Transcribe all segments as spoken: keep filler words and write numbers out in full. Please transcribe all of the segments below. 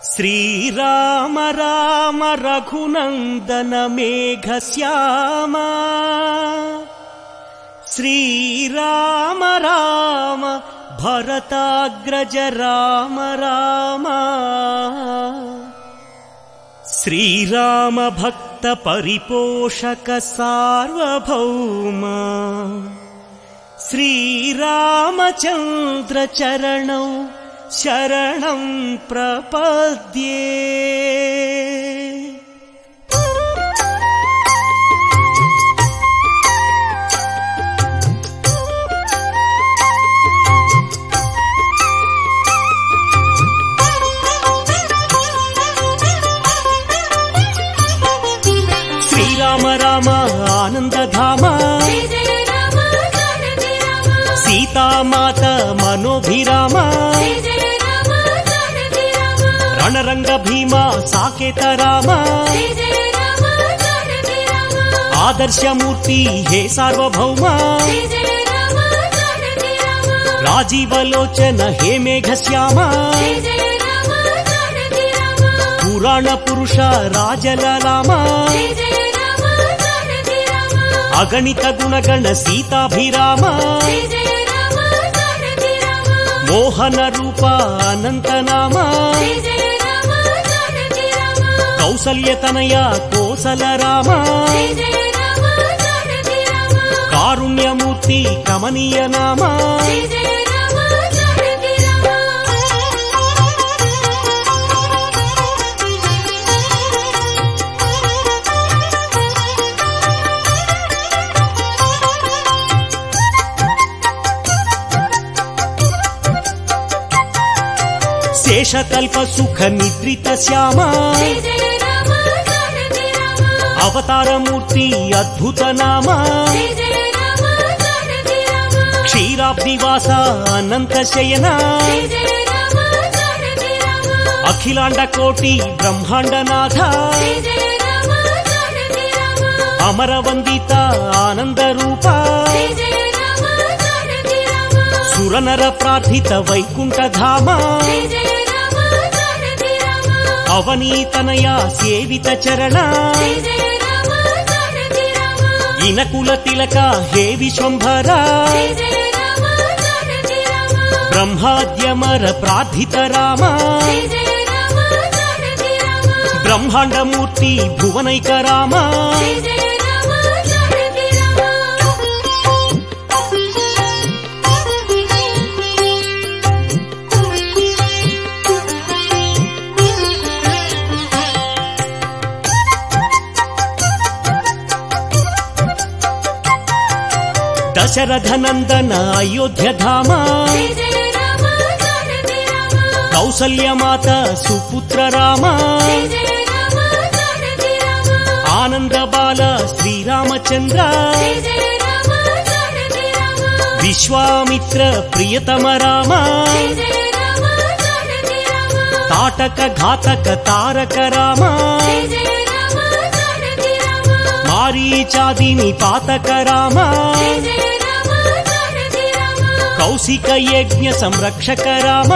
శ్రీరామ రామ రఘునందన మేఘశ్యామ శ్రీరామ రామ భరతాగ్రజ రామ రామ శ్రీరామ భక్త పరిపోషక సార్వభౌమ శ్రీరామచంద్ర చరణౌ శరణం ప్రపద్యే. శ్రీరామ రామ ఆనందధామ సీతామాత మనోభిరామ రణరంగ భీమ సాకేత రామ ఆదర్శమూర్తి హే సార్వభౌమ రాజీవలోచన హే మేఘశ్యామ పురాణ పురుష రాజలలామ అగణిత గుణగణ సీతాభిరామ మోహన రూప అనంతనామ కౌసల్యతనయ కోసల రామ కారుణ్యమూర్తి కమనీయ నామ శేషకల్ప సుఖ నిద్రిత శ్యామ అవతారమూర్తి అద్భుత నామ క్షీరాబ్దివాస అనంత శయన అఖిలాండ కోటి బ్రహ్మాండనాథ అమరవందిత ఆనంద రూప సురనర ప్రార్థిత వైకుంఠధామ అవనీతనయ సేవిత చరణ ఇనకుల తిలక హే విశ్వంభర బ్రహ్మాద్యమర ప్రార్థిత రామ బ్రహ్మాండమూర్తి భువనైక రామ దశరథ నందన అయోధ్యధామ కౌసల్యమాత సుపుత్ర రామ ఆనంద బాల శ్రీరామచంద్ర విశ్వామిత్ర ప్రియతమ రామ తాటక ఘాతక తారక రామ మారీచాదిని పాతక రామ కౌశిక యజ్ఞ సంరక్షక రామ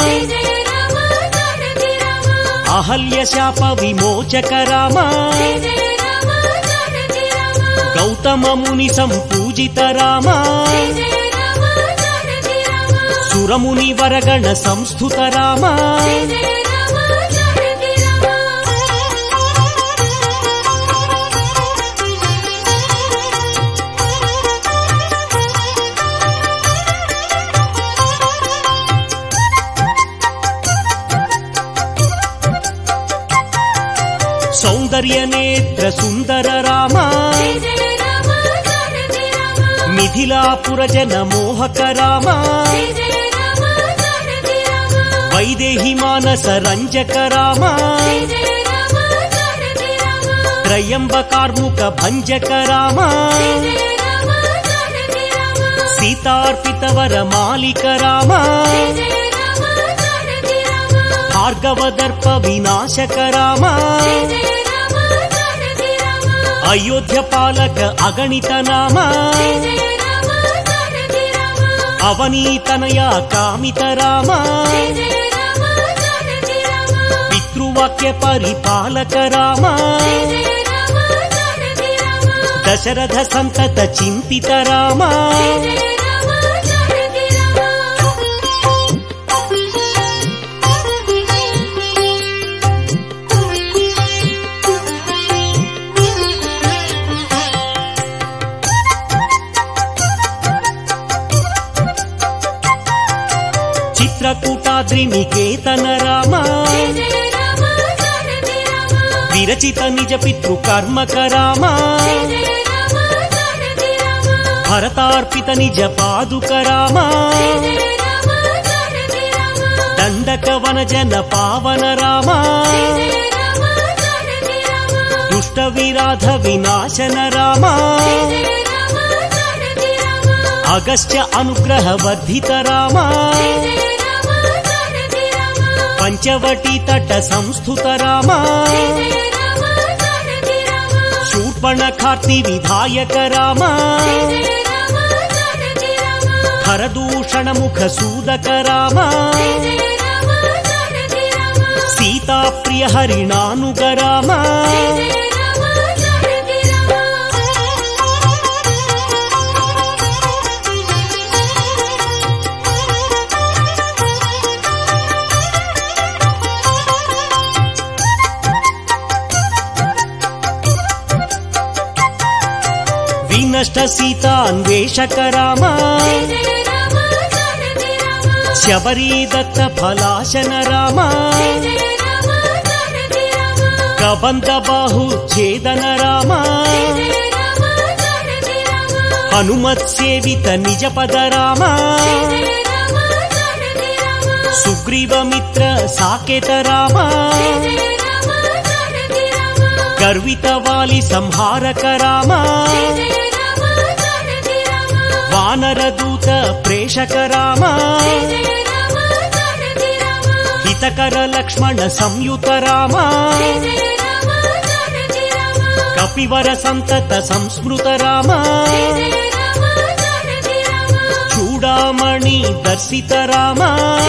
అహల్య శాప విమోచక రామ గౌతమ ముని సంపూజిత రామ సురముని వరగణ సంస్థుత రామ సౌందర్య నేత్ర సుందర రామ మిథిలాపుర జన మోహక రామ వైదేహి మానస రంజక రామ త్రయంబకార్ముక భంజక రామ సీతార్పిత వర మాలిక రామ భార్గవదర్ప వినాశక రామ అయోధ్య పాలక అగణిత నామ అవనీతనయ కామిత రామ వాక్య పరిపాలక రామ దశరథ సంతత చింతిత రామ చిత్రకూటాద్రి నికేతన రామ విరచిత నిజ పితృ కర్మక రామ భరతార్పిత నిజ పాదుక రామ దండక వనజన పావన రామ దుష్ట విరాధ వినాశన రామ అగస్త్య అనుగ్రహ వర్ధిత రామ పంచవటీ తట సంస్థుత రామ శూర్పణఖార్తి విధాయక రామ హరదూషణ ముఖ సూదక రామ సీతాప్రియ హరిణానుగ రామ వినష్ట సీతాన్వేషక రామ శబరీ దత్త ఫలాశన రామ కబంధ బాహు ఛేదన రామ హనుమత్ సేవిత నిజ పద రామ సుగ్రీవ మిత్ర సాకేత రామ గర్విత వాలి సంహారక రామ వానర దూత ప్రేషక రామ హితకర లక్ష్మణ సంయుత రామ కపివర సంతత సంస్మృత రామ చూడామణి దర్శిత రామ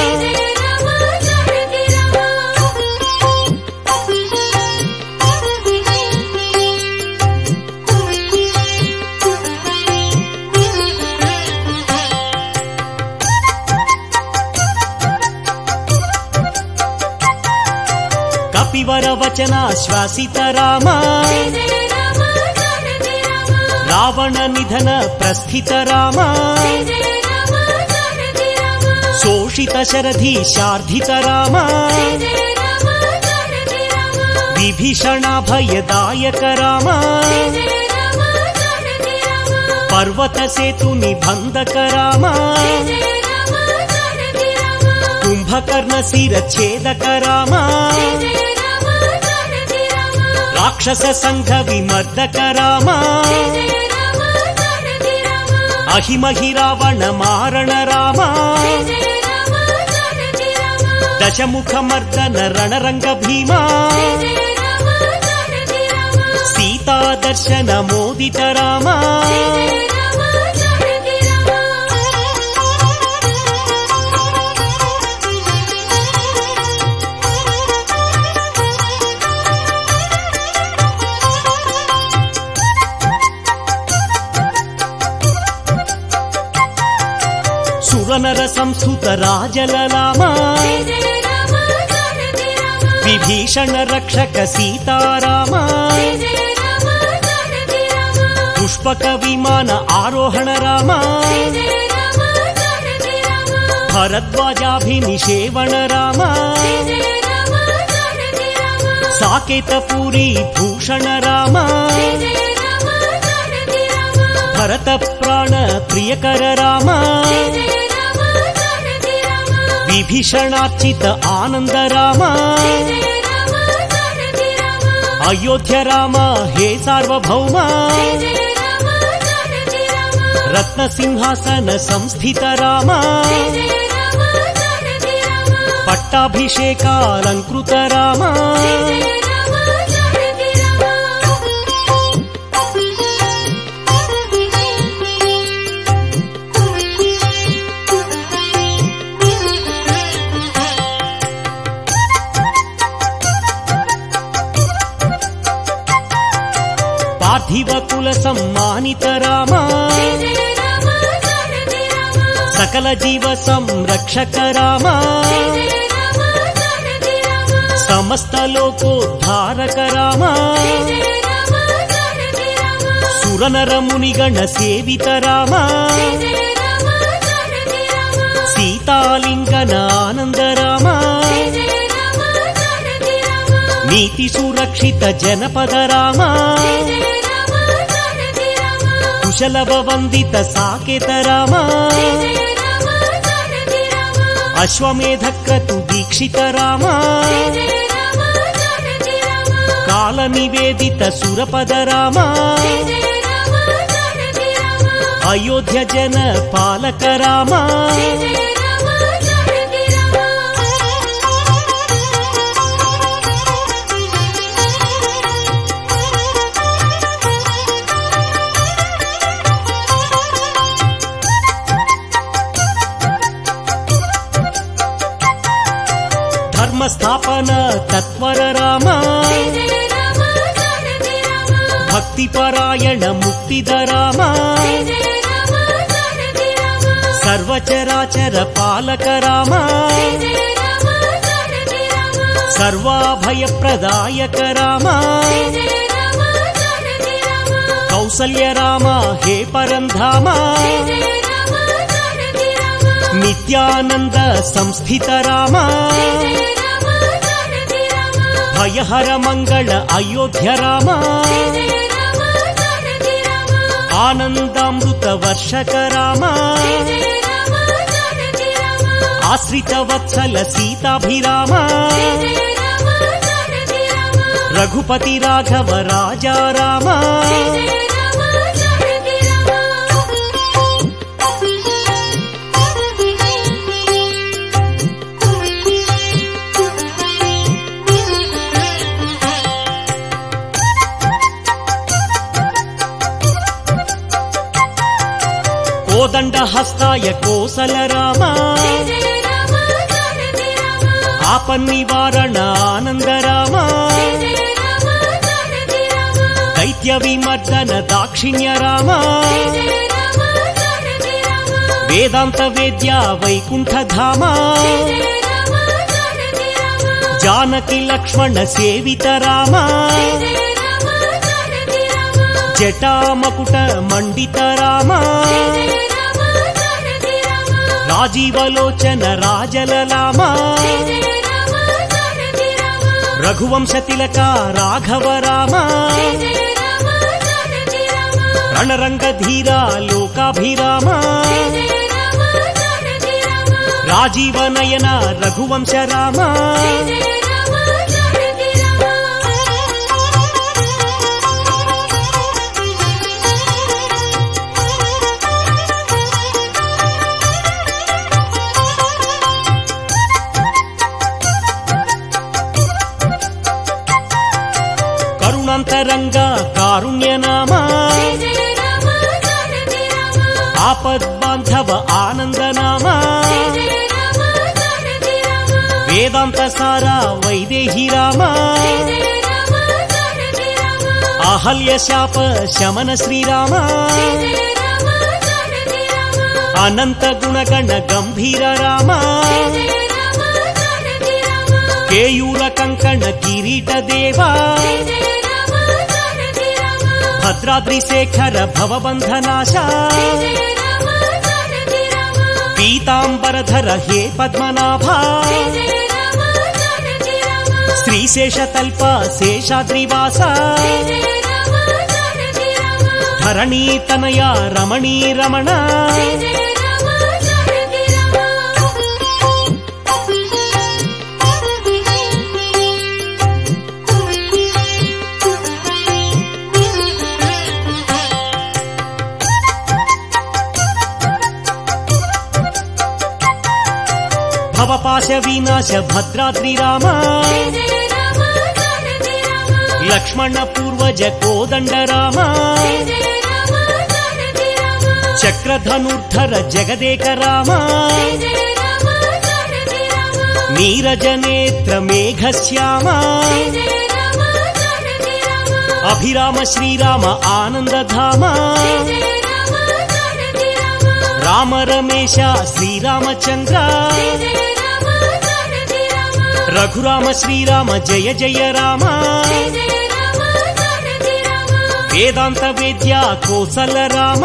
కపివర వచనాశ్వాసిత రామ రావణ నిధన ప్రస్థిత రామ శోషిత శరధి శార్ధిత రామ విభీషణాభయదాయక రామ పర్వత సేతు నిబంధక రామ కుంభకర్ణ శిరఛేదక రామ రాక్షస సంఘ విమర్దక రామ అహిమహి రావణ మారణ రామ దశముఖ మర్దన రణరంగ భీమా సీతా దర్శన మోదిత రామ సురనర సంస్థుత రాజలలామ విభీషణ రక్షక సీతారామ పుష్పక విమాన ఆరోహణ రామ భరద్వాజాభినిషేవణ రామ సాకేత పూరి భూషణ రామ భరత ప్రాణ ప్రియకర రామ విభీషణార్చిత ఆనంద రామ అయోధ్య రామ హే సార్వభౌమ రత్న సింహాసన సంస్థిత రామ పట్టాభిషేకాలంకృత రామ సమ్మానిత రామ సకల జీవ సంరక్షక రామ సమస్త లోకోద్ధారక రామ సురనర మునిగణ సేవిత రామ సీతాలింగన ఆనంద రామ నీతి సురక్షిత జనపద రామ కుశలవ వందిత సాకేత రామ అశ్వమేధ క్రతు దీక్షిత రామ కాల నివేదిత సురపద రామ అయోధ్య జన పాలక రామ ధర్మస్థాపన తత్వర రామ భక్తిపరాయణ ముక్తిద రామ సర్వచరాచర పాలక రామ సర్వాభయ ప్రదాయక రామ కౌసల్య రామ హే పరంధామ నిత్యానంద సంస్థిత రామ భయహర మంగళ అయోధ్య రామ ఆనందామృత వర్షక రామ ఆశ్రిత వత్సల సీతాభిరామ రఘుపతి రాఘవ రాజా రామ కోదండ హస్తాయ కోసల రామ ఆపన్నివారణ ఆనంద రామ దైత్య విమర్దన దాక్షిణ్య రామ వేదాంత వేద్య వైకుంఠ ధామ జానకి లక్ష్మణ సేవిత రామ జటామకుట మండిత రామ రాజీవలోచన రాజలలామ రఘువంశ తిలక రాఘవ రామ రణరంగధీర లోకాభిరామ రాజీవనయన రఘువంశ రామ కరుణాంతరంగ కారుణ్య నామ ఆపద్బాంధవ ఆనంద నామ వేదాంత సారా వైదేహి రామ అహల్య శాప శమన శ్రీరామ అనంత గుణగణ గంభీర రామ కేయూర కంకణ కిరీట దేవా భద్రాద్రి శేఖర భవబంధనాశ పీతాంబరధర హే పద్మనాభ శ్రీశేషతల్ప శేషాద్రివాస ధరణీతనయ రమణీ రమణ భవపాశ వినాశ భద్రాద్రి రామ లక్ష్మణ పూర్వజ కోదండ రామ చక్రధనుర్ధర జగదేక రామ నీరజనేత్ర మేఘశ్యామ అభిరామ శ్రీరామ ఆనందధామ రామ రమేశ శ్రీరామచంద్ర రఘురామ శ్రీరామ జయ జయ రామ వేదాంత వేద్య కోసల రామ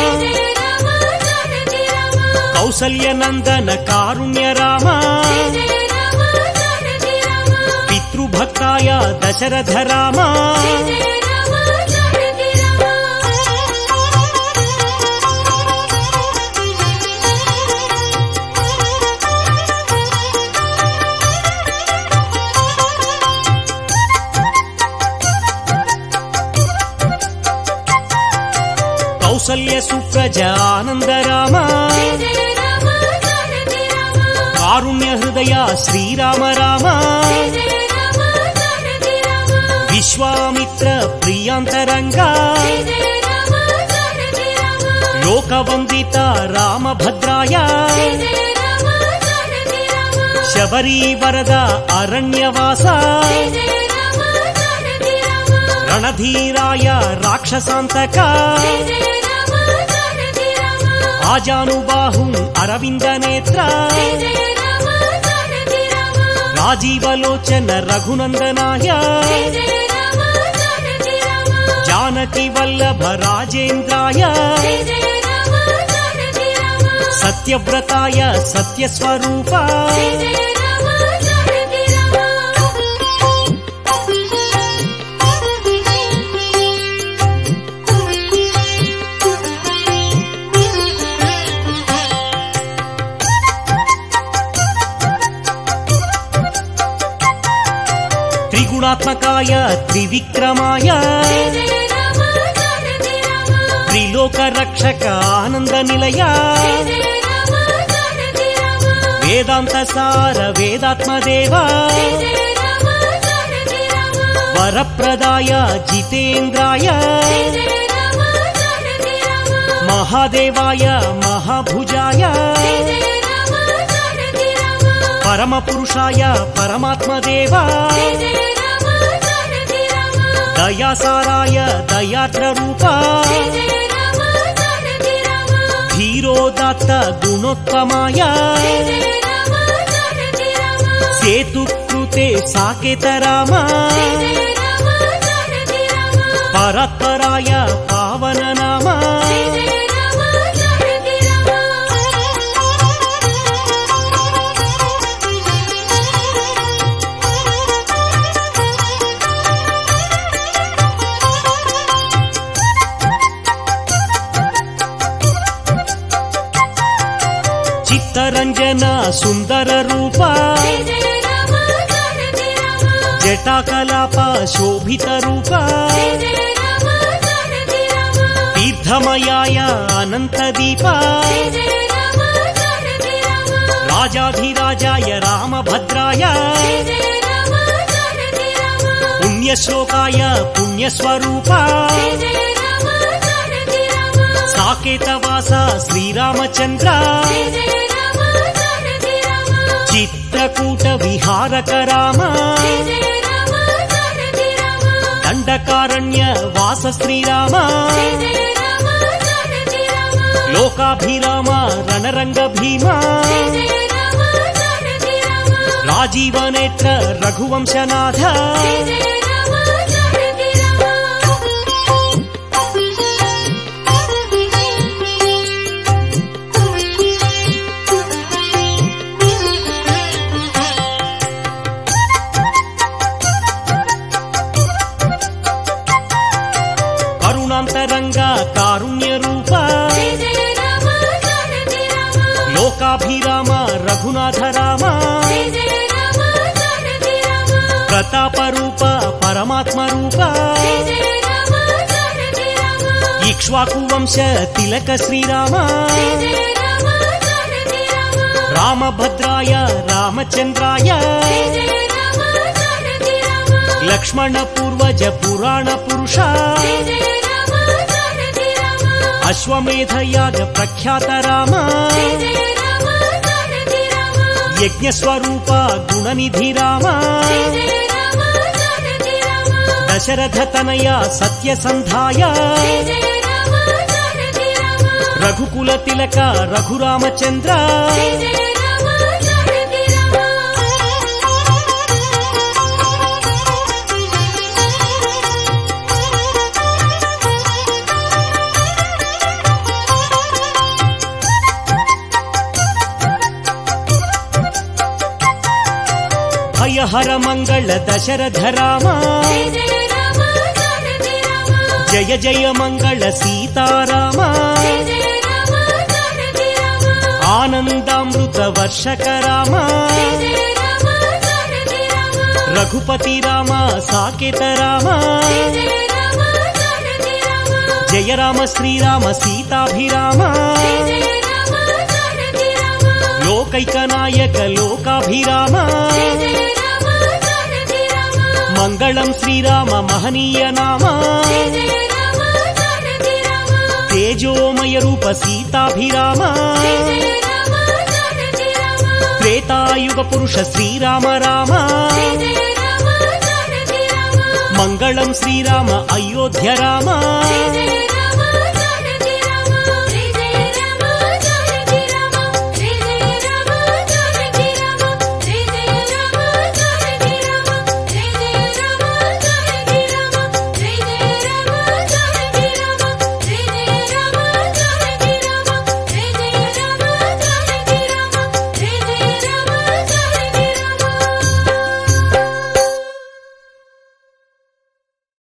కౌసల్య నందన కారుణ్య రామ పితృభక్తాయ దశరథ రామ కౌసల్య సుప్రజ ఆనంద రామ కారుణ్య హృదయ శ్రీరామ రామ విశ్వామిత్ర ప్రియాంతరంగా లోకవందిత రామభద్రాయ శబరీ వరద అరణ్యవాస రణధీరాయ రాక్షసాంతక ఆజానుబాహుం అరవింద నేత్ర రాజీవలోచన రఘునందనాయ జానకి వల్లభ రాజేంద్రాయ సత్యవ్రతాయ సత్యస్వరూప త్రిగుణాత్మకాయ త్రివిక్రమాయ త్రిలోక రక్షక ఆనంద నిలయ వేదాంత సార వేదాత్మదేవ వరప్రదాయ జితేంద్రాయ మహాదేవాయ మహాభుజాయ పరమ పురుషాయ పరమాత్మదేవ దయాసారాయ దయాద్ర రూప ధీరోదాత్త గుణోత్తమాయ సేతుకృతే సాకేత రామ పరత్పరాయ పావన నామ చిత్తరంజన సుందర రూప జటాకలాప శోభిత రూప తీర్థమయాయ అనంత దీప రాజాధిరాజాయ రామభద్రాయ పుణ్యశ్లోకాయ పుణ్యస్వరూప సాకేతవాస శ్రీరామచంద్ర చిత్రకూట విహారక రామ దండకారణ్య వాస శ్రీరామ లోకాభిరామ రణరంగ భీమ రాజీవనేత్ర రఘువంశనాథ కరుణాంతరంగా కారుణ్య రూప లోకాభిరామ రఘునాథ రామ ప్రతాప రూప పరమాత్మ రూప ఇక్ష్వాకు వంశ తిలక శ్రీరామ రామభద్రాయ రామచంద్రాయ లక్ష్మణ పూర్వజ పురాణ పురుష అశ్వమేధయాగ ప్రఖ్యాత రామ యజ్ఞస్వరూప గుణనిధి రామ దశరథ తనయ సత్యసంధాయ జయ జయ రామ జానకి రామ రఘుకుల తిలక రఘురామచంద్ర జయ జయ రామ జానకి రామ భయహర మంగళ దశరథ రామ జయ జయ రామ జానకి రామ జయ జయ మంగళ సీతారామ జయ జయ రామ జానకి రామ ఆనందామృత వర్షక రామ జయ జయ రామ జానకి రామ రఘుపతి రామ సాకేత రామ జయ జయ రామ జానకి రామ జయ రామ శ్రీరామ సీతాభిరామ జయ జయ రామ జానకి రామ లోకైక నాయక లోకాభిరామ జయ జయ రామ జానకి రామ మంగళం శ్రీరామ మహనీయ నామ జయ జయ రామ జానకి రామ తేజోమయ రూప సీతాభిరామ జయ జయ రామ జానకి రామ త్రేతాయుగ పురుష శ్రీరామ రామ జయ జయ రామ జానకి రామ మంగళం శ్రీరామ అయోధ్య రామ జయ జయ రామ